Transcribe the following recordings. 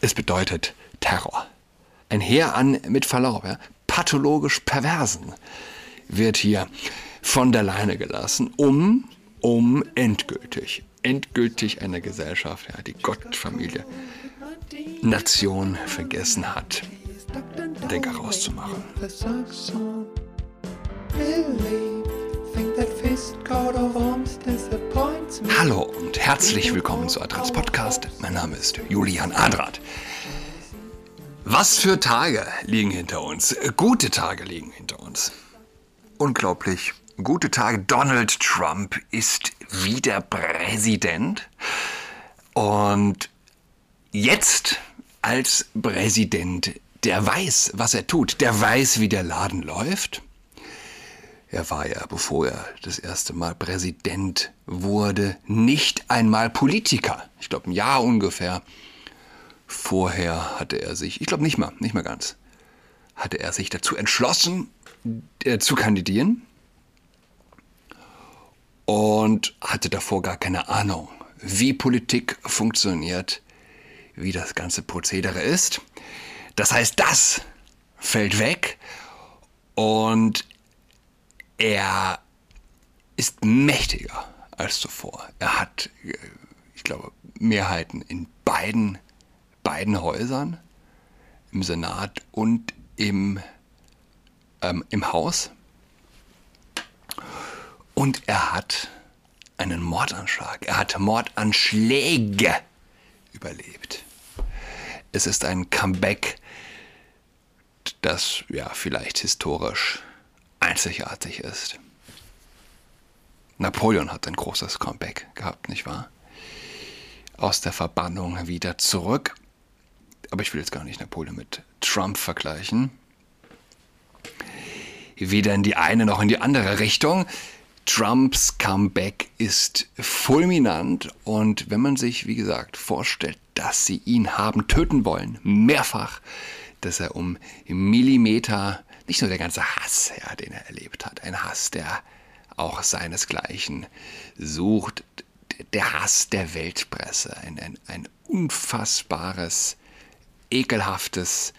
Es bedeutet Terror. Ein Heer an, mit Verlaub, pathologisch Perversen wird hier von der Leine gelassen, um endgültig eine Gesellschaft, die Gott, Familie, Nation vergessen hat, Denker rauszumachen. Hallo und herzlich willkommen zu Adrats Podcast. Mein Name ist Julian Adrat. Was für Tage liegen hinter uns? Gute Tage liegen hinter uns. Unglaublich gute Tage. Donald Trump ist wieder Präsident. Und jetzt als Präsident, der weiß, was er tut. Der weiß, wie der Laden läuft. Er war ja, bevor er das erste Mal Präsident wurde, nicht einmal Politiker. Ich glaube, ein Jahr ungefähr vorher hatte er sich, ich glaube nicht mal ganz, hatte er sich dazu entschlossen, zu kandidieren und hatte davor gar keine Ahnung, wie Politik funktioniert, wie das ganze Prozedere ist. Das heißt, das fällt weg und er ist mächtiger als zuvor. Er hat, ich glaube, Mehrheiten in beiden Häusern, im Senat und im Haus. Und er hat einen Mordanschlag, er hat Mordanschläge überlebt. Es ist ein Comeback, das ja vielleicht historisch einzigartig ist. Napoleon hat ein großes Comeback gehabt, nicht wahr? Aus der Verbannung wieder zurück. Aber ich will jetzt gar nicht Napoleon mit Trump vergleichen. Weder in die eine noch in die andere Richtung. Trumps Comeback ist fulminant. Und wenn man sich, wie gesagt, vorstellt, dass sie ihn haben töten wollen, mehrfach, dass er um Millimeter, nicht nur der ganze Hass, den er erlebt hat, ein Hass, der auch seinesgleichen sucht, der Hass der Weltpresse, ein unfassbares, ekelhaftes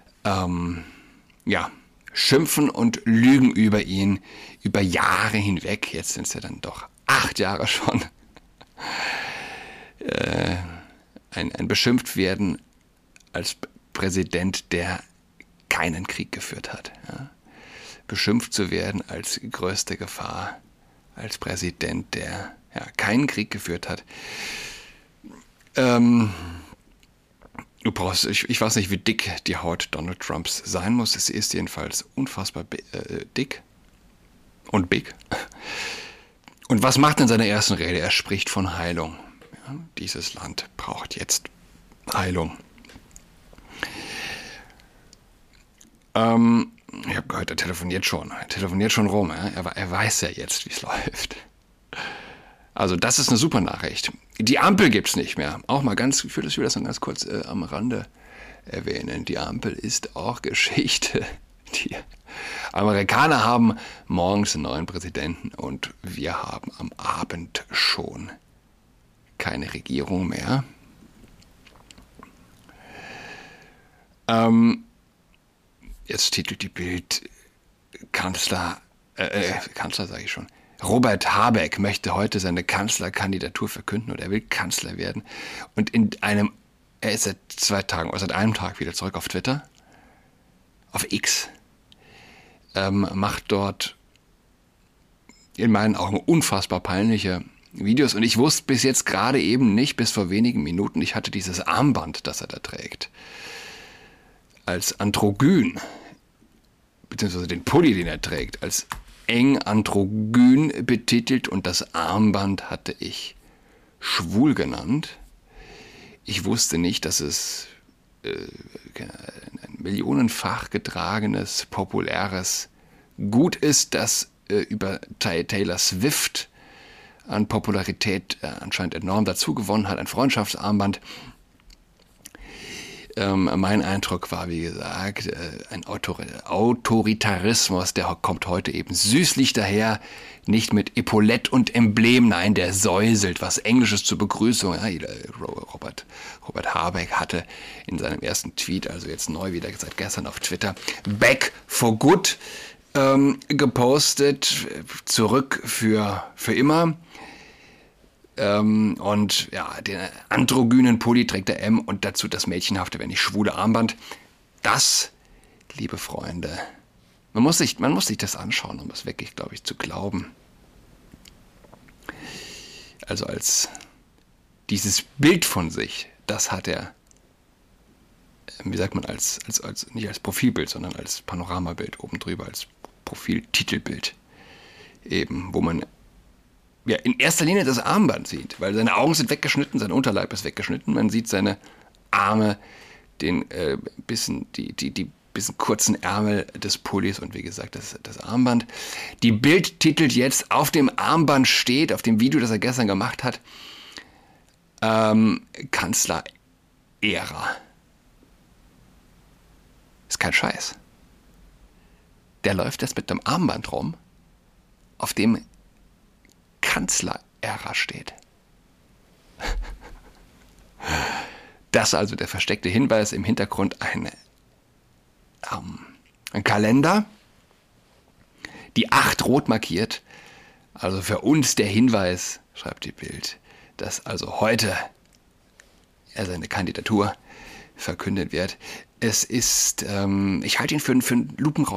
Schimpfen und Lügen über ihn, über Jahre hinweg, jetzt sind es ja dann doch 8 Jahre schon, ein beschimpft werden als Präsident, der keinen Krieg geführt hat. Ja. Beschimpft zu werden als größte Gefahr, als Präsident, der keinen Krieg geführt hat. Ich weiß nicht, wie dick die Haut Donald Trumps sein muss. Sie ist jedenfalls unfassbar dick und big. Und was macht er in seiner ersten Rede? Er spricht von Heilung. Ja, dieses Land braucht jetzt Heilung. Ich habe gehört, er telefoniert schon rum. Ja? Er weiß ja jetzt, wie es läuft. Also das ist eine super Nachricht. Die Ampel gibt's nicht mehr. Auch mal ich will das noch ganz kurz am Rande erwähnen. Die Ampel ist auch Geschichte. Die Amerikaner haben morgens einen neuen Präsidenten und wir haben am Abend schon keine Regierung mehr. Jetzt titelt die Bild Kanzler sage ich schon. Robert Habeck möchte heute seine Kanzlerkandidatur verkünden oder er will Kanzler werden. Und er ist seit einem Tag wieder zurück auf Twitter, auf X, macht dort in meinen Augen unfassbar peinliche Videos. Und ich wusste bis jetzt gerade eben nicht, bis vor wenigen Minuten, ich hatte dieses Armband, das er da trägt, als androgyn, beziehungsweise den Pulli, den er trägt, als eng androgyn betitelt und das Armband hatte ich schwul genannt. Ich wusste nicht, dass es ein millionenfach getragenes, populäres Gut ist, das über Taylor Swift an Popularität anscheinend enorm dazu gewonnen hat, ein Freundschaftsarmband. mein Eindruck war, wie gesagt, ein Autoritarismus, der kommt heute eben süßlich daher, nicht mit Epaulett und Emblem, nein, der säuselt, was Englisches zur Begrüßung. Ja, Robert Habeck hatte in seinem ersten Tweet, also jetzt neu wieder seit gestern auf Twitter, Back for Good gepostet, zurück für immer. Und ja, den androgynen Pulli trägt der M und dazu das mädchenhafte, wenn nicht schwule Armband. Das, liebe Freunde, man muss sich das anschauen, um es wirklich, glaube ich, zu glauben. Also als dieses Bild von sich, das hat er, wie sagt man, als nicht als Profilbild, sondern als Panoramabild oben drüber, als Profiltitelbild eben, wo man ja in erster Linie das Armband sieht, weil seine Augen sind weggeschnitten, sein Unterleib ist weggeschnitten, man sieht seine Arme, den bisschen kurzen Ärmel des Pullis und wie gesagt das Armband. Die Bild titelt jetzt, auf dem Armband steht, auf dem Video, das er gestern gemacht hat, Kanzler-Ära. Ist kein Scheiß. Der läuft jetzt mit einem Armband rum, auf dem Kanzler-Ära steht. Das also der versteckte Hinweis, im Hintergrund ein Kalender, die 8 rot markiert, also für uns der Hinweis, schreibt die Bild, dass also heute er seine Kandidatur verkündet wird. Es ist, ich halte ihn für einen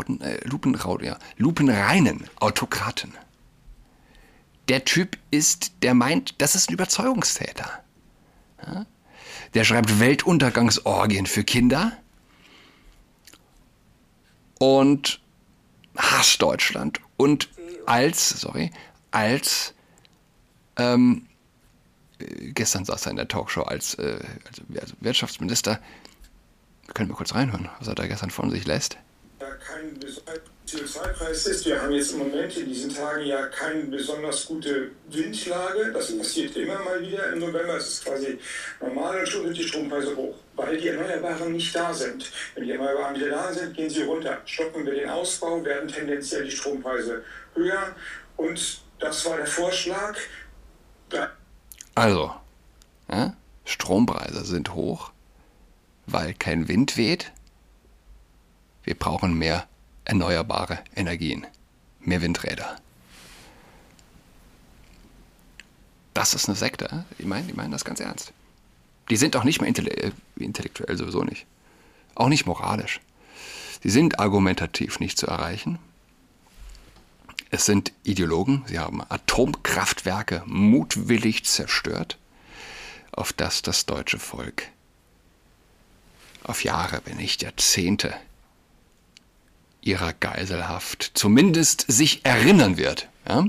lupenreinen Autokraten. Der Typ der meint, das ist ein Überzeugungstäter. Ja? Der schreibt Weltuntergangsorgien für Kinder und hasst Deutschland und gestern saß er in der Talkshow als Wirtschaftsminister. Wir können mal kurz reinhören, was er da gestern von sich lässt. Kein CO2-Preis ist. Wir haben jetzt im Moment in diesen Tagen ja keine besonders gute Windlage. Das passiert immer mal wieder im November. Es ist quasi normal und schon sind die Strompreise hoch, weil die Erneuerbaren nicht da sind. Wenn die Erneuerbaren wieder da sind, gehen sie runter. Stoppen wir den Ausbau, werden tendenziell die Strompreise höher. Und das war der Vorschlag. Also, ja, Strompreise sind hoch, weil kein Wind weht. Wir brauchen mehr erneuerbare Energien, mehr Windräder. Das ist eine Sekte. Die meinen das ganz ernst. Die sind auch nicht mehr intellektuell, sowieso nicht. Auch nicht moralisch. Sie sind argumentativ nicht zu erreichen. Es sind Ideologen. Sie haben Atomkraftwerke mutwillig zerstört, auf das das deutsche Volk auf Jahre, wenn nicht Jahrzehnte ihrer Geiselhaft zumindest sich erinnern wird. Ja?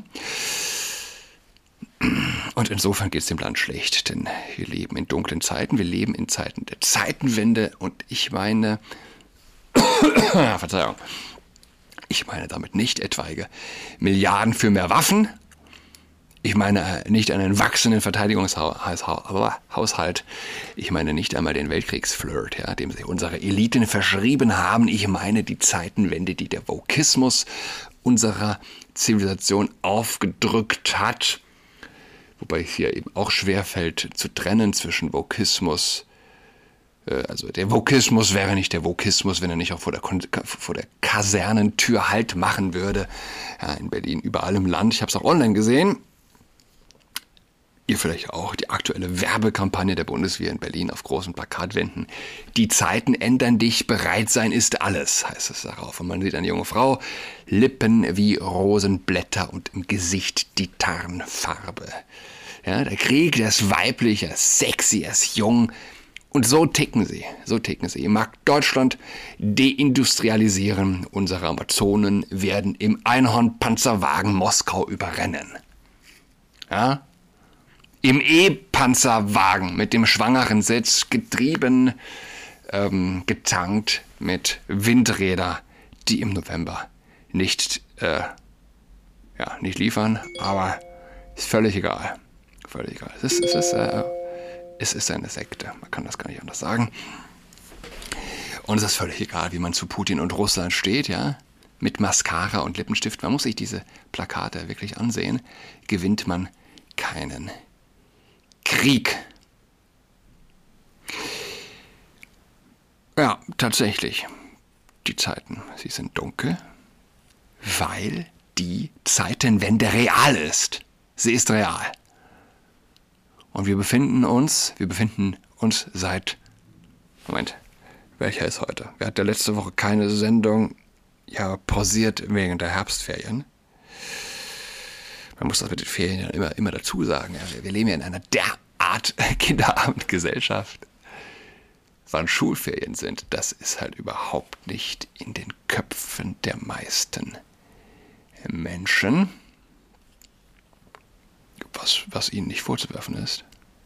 Und insofern geht es dem Land schlecht, denn wir leben in dunklen Zeiten, wir leben in Zeiten der Zeitenwende und ich meine, Verzeihung, ich meine damit nicht etwaige Milliarden für mehr Waffen, ich meine nicht einen wachsenden Verteidigungshaushalt. Ich meine nicht einmal den Weltkriegsflirt, ja, dem sich unsere Eliten verschrieben haben. Ich meine die Zeitenwende, die der Wokismus unserer Zivilisation aufgedrückt hat. Wobei es hier eben auch schwerfällt zu trennen zwischen Wokismus. Also der Wokismus wäre nicht der Wokismus, wenn er nicht auch vor der Kasernentür Halt machen würde. Ja, in Berlin, überall im Land. Ich habe es auch online gesehen. Ihr vielleicht auch, die aktuelle Werbekampagne der Bundeswehr in Berlin auf großen Plakatwänden. Die Zeiten ändern dich, bereit sein ist alles, heißt es darauf. Und man sieht eine junge Frau, Lippen wie Rosenblätter und im Gesicht die Tarnfarbe. Ja, der Krieg, der ist weiblich, er ist sexy, er ist jung. Und so ticken sie. Ihr mag Deutschland deindustrialisieren. Unsere Amazonen werden im Einhornpanzerwagen Moskau überrennen. Ja? Im E-Panzerwagen mit dem schwangeren Sitz, getrieben, getankt mit Windrädern, die im November nicht liefern, aber ist völlig egal. Es ist eine Sekte, man kann das gar nicht anders sagen. Und es ist völlig egal, wie man zu Putin und Russland steht, ja. Mit Mascara und Lippenstift, man muss sich diese Plakate wirklich ansehen, gewinnt man keinen Krieg. Ja, tatsächlich. Die Zeiten, sie sind dunkel, weil die Zeitenwende real ist. Sie ist real. Und wir befinden uns seit, Moment, welcher ist heute? Wir hatten ja letzte Woche keine Sendung, ja, pausiert wegen der Herbstferien. Man muss das mit den Ferien ja immer dazu sagen. Ja, wir leben ja in einer derart kinderarmen Gesellschaft. Wann Schulferien sind, das ist halt überhaupt nicht in den Köpfen der meisten Menschen, was ihnen nicht vorzuwerfen ist.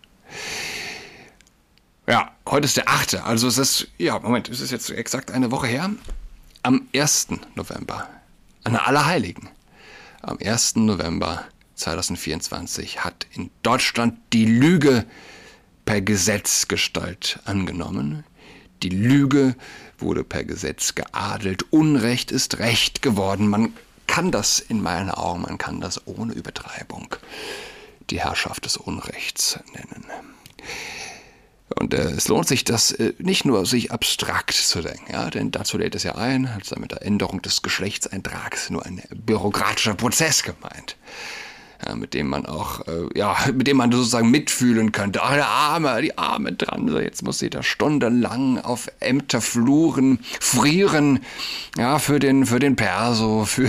Ja, heute ist der 8. Also es ist jetzt exakt eine Woche her. Am 1. November, an Allerheiligen, am 1. November 2024 hat in Deutschland die Lüge per Gesetzgestalt angenommen. Die Lüge wurde per Gesetz geadelt. Unrecht ist Recht geworden. Man kann das in meinen Augen, man kann das ohne Übertreibung die Herrschaft des Unrechts nennen. Und es lohnt sich, das nicht nur sich abstrakt zu denken, ja, denn dazu lädt es ja ein, als mit der Änderung des Geschlechtseintrags nur ein bürokratischer Prozess gemeint. Ja, mit dem man sozusagen mitfühlen könnte. Ach, die arme Transe, jetzt muss sie da stundenlang auf Ämterfluren frieren, ja, für den Perso, für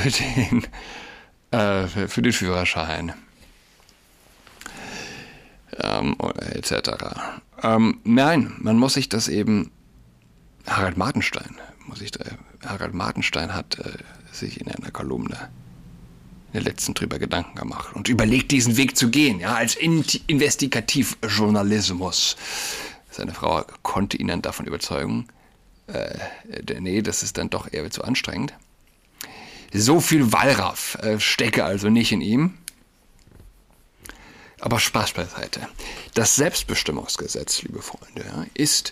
den Führerschein, etc. Nein, man muss sich das eben, Harald Martenstein hat sich in einer Kolumne in der letzten drüber Gedanken gemacht und überlegt, diesen Weg zu gehen, ja, als Investigativjournalismus. Seine Frau konnte ihn dann davon überzeugen, nee, das ist dann doch eher zu anstrengend. So viel Wallraff stecke also nicht in ihm. Aber Spaß beiseite. Das Selbstbestimmungsgesetz, liebe Freunde, ja, ist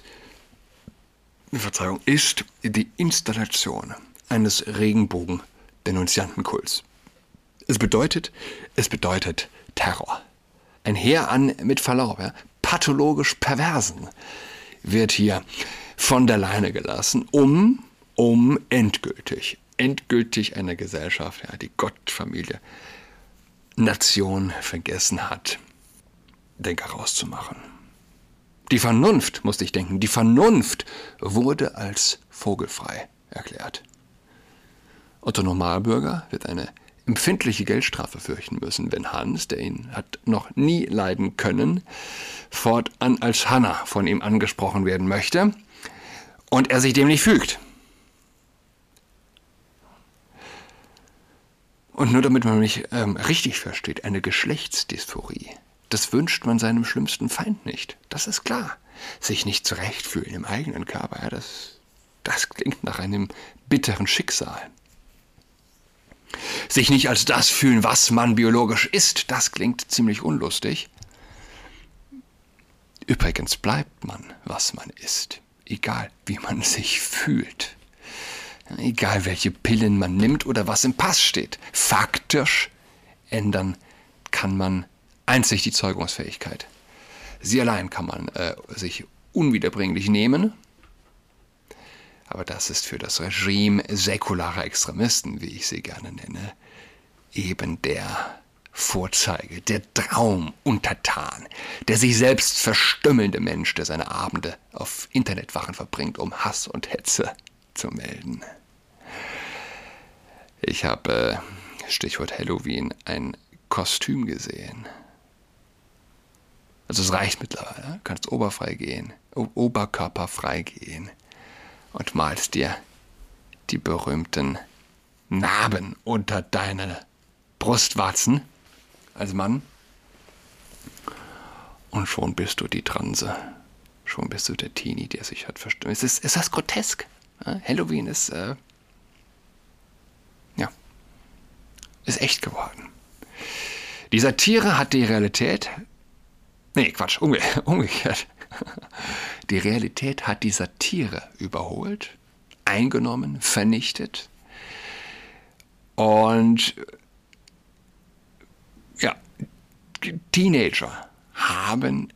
die Installation eines Regenbogen-Denunziantenkults. Es bedeutet Terror. Ein Heer an, mit Verlaub, ja, pathologisch Perversen wird hier von der Leine gelassen, um endgültig eine Gesellschaft, ja, die Gott, Familie, Nation vergessen hat, Denker rauszumachen. Die Vernunft, musste ich denken, die Vernunft wurde als vogelfrei erklärt. Otto Normalbürger wird eine empfindliche Geldstrafe fürchten müssen, wenn Hans, der ihn hat noch nie leiden können, fortan als Hanna von ihm angesprochen werden möchte und er sich dem nicht fügt. Und nur damit man mich richtig versteht, eine Geschlechtsdysphorie, das wünscht man seinem schlimmsten Feind nicht. Das ist klar. Sich nicht zurechtfühlen im eigenen Körper, ja, das klingt nach einem bitteren Schicksal. Sich nicht als das fühlen, was man biologisch ist, das klingt ziemlich unlustig. Übrigens bleibt man, was man ist, egal wie man sich fühlt. Egal welche Pillen man nimmt oder was im Pass steht. Faktisch ändern kann man einzig die Zeugungsfähigkeit. Sie allein kann man sich unwiederbringlich nehmen. Aber das ist für das Regime säkularer Extremisten, wie ich sie gerne nenne, eben der Vorzeige, der Traumuntertan, der sich selbst verstümmelnde Mensch, der seine Abende auf Internetwachen verbringt, um Hass und Hetze zu melden. Ich habe, Stichwort Halloween, ein Kostüm gesehen. Also es reicht mittlerweile, du kannst oberkörperfrei gehen und malst dir die berühmten Narben unter deine Brustwarzen als Mann und schon bist du die Transe, schon bist du der Teenie, der sich hat verstümmt. Es ist grotesk. Halloween ist, ist echt geworden. Die Satire hat die Realität, umgekehrt. Die Realität hat die Satire überholt, eingenommen, vernichtet. Und ja, Teenager haben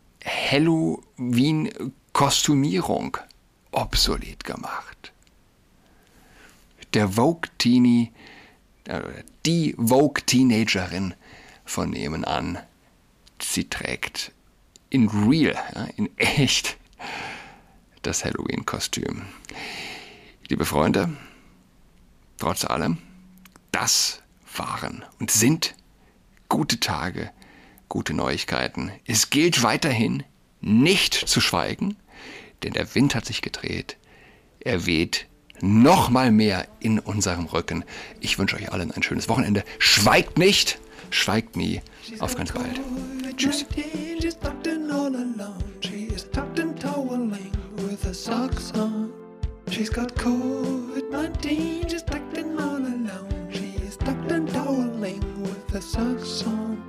Halloween-Kostümierung obsolet gemacht. Der Vogue-Teenie, die Vogue-Teenagerin von nebenan, sie trägt in real, in echt, das Halloween-Kostüm. Liebe Freunde, trotz allem, das waren und sind gute Tage, gute Neuigkeiten. Es gilt weiterhin, nicht zu schweigen, denn der Wind hat sich gedreht. Er weht noch mal mehr in unserem Rücken. Ich wünsche euch allen ein schönes Wochenende. Schweigt nicht, schweigt nie. Auf ganz bald. Tschüss. She's got COVID-19, she's tucked in all alone. She is tucked and toweling with her socks on.